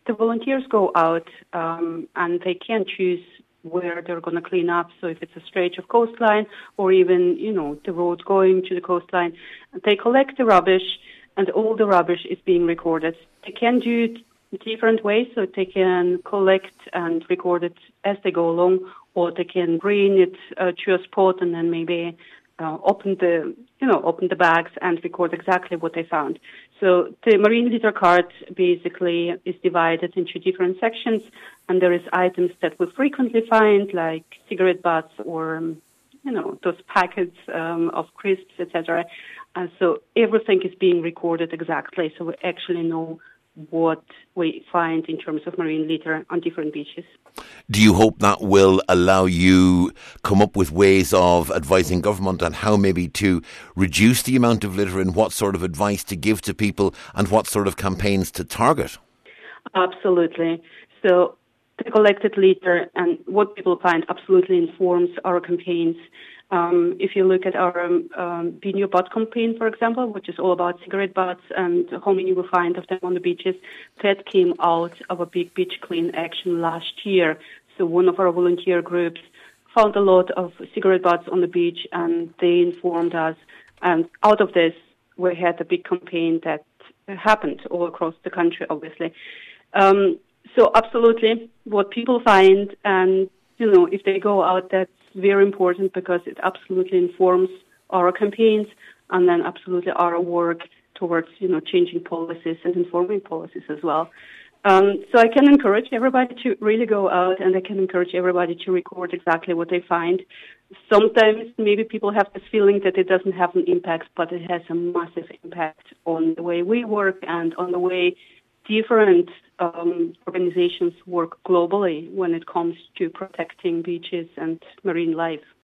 the volunteers go out and they can choose where they're going to clean up. So if it's a stretch of coastline or even, the road going to the coastline, they collect the rubbish and all the rubbish is being recorded. They can do it different ways, so they can collect and record it as they go along, or they can bring it to a spot and then maybe open the bags and record exactly what they found. So the marine litter card basically is divided into different sections, and there is items that we frequently find, like cigarette butts or, those packets of crisps, etc. So everything is being recorded exactly, so we actually know what we find in terms of marine litter on different beaches. Do you hope that will allow you come up with ways of advising government on how maybe to reduce the amount of litter and what sort of advice to give to people and what sort of campaigns to target? Absolutely. So the collected litter and what people find absolutely informs our campaigns. If you look at our Bin Your Butt campaign, for example, which is all about cigarette butts and how many we find of them on the beaches, that came out of a big beach clean action last year. So one of our volunteer groups found a lot of cigarette butts on the beach and they informed us. And out of this, we had a big campaign that happened all across the country, obviously. So absolutely, what people find and, if they go out, that's very important because it absolutely informs our campaigns and then absolutely our work towards, changing policies and informing policies as well. So I can encourage everybody to really go out and I can encourage everybody to record exactly what they find. Sometimes maybe people have this feeling that it doesn't have an impact, but it has a massive impact on the way we work and on the way different organizations work globally when it comes to protecting beaches and marine life.